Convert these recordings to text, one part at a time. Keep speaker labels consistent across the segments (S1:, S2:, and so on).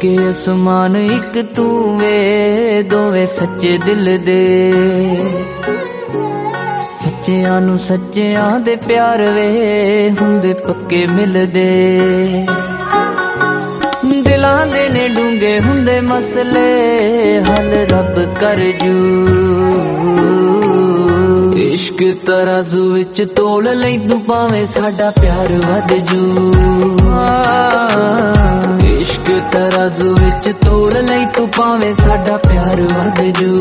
S1: के आसमान एक तू वे दोवे सच्चे दिल दे सच्चियां नू सच्चियां दे प्यार वे हुंदे पक्के मिलदे दिलां दे ने डूंगे हुंदे मसले हल रब कर जू इश्क तराजू विच तोल लई तू भावें साडा प्यार वध जू इश्क तराजू विच तोल लई तू भावें साडा प्यार वध जू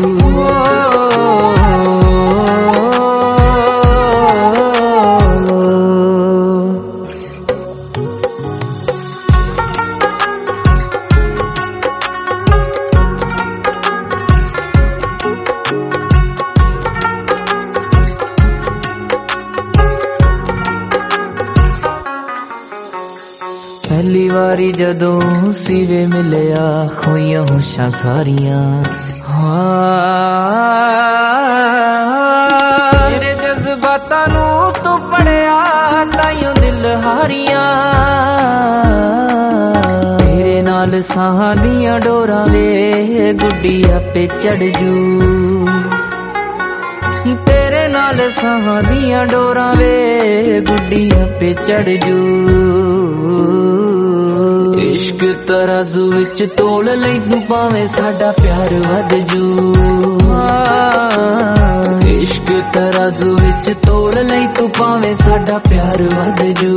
S1: पहली वारी जदों सीवे मिलिया खोइयां होशां सारियां तेरे जज्बातां नू तू पढ़िया ताइयों दिल हारियां तेरे नाल साहां दियां डोरां वे गुड्डी आपे चढ़ जू तेरे नाल साहां दियां डोरां वे गुड्डी आपे चढ़ जू इश्क तराजू विच तोल लई तू भावें साडा प्यार वध जू इश्क तराजू विच तोल लई तू भावें साडा प्यार वध जू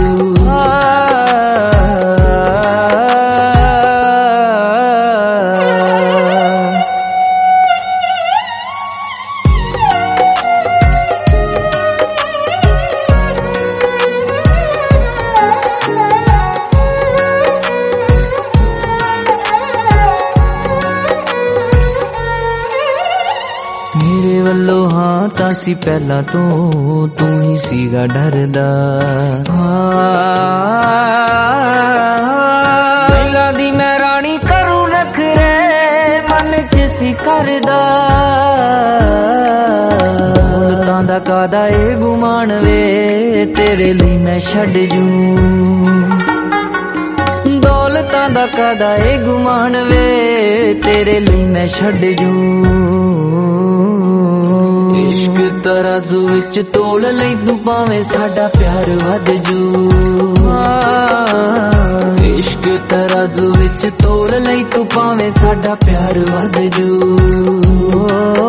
S1: मेरे वल्लों हाँ तां सी पहला तो तू ही सीगा डरदा दिलां दी मैं रानी करूं रख रे मन च सी करदा दौलतां दा कादा ए गुमान वे तेरे लिए मैं छड्ड जूं दौलतां दा कादा ए गुमान वे तेरे लिए मैं छड्ड जूं इश्क तराजू विच तोल लई तू भावें साडा प्यार वध जू इश्क तराजू विच तोल लई तू भावें साडा प्यार वध जू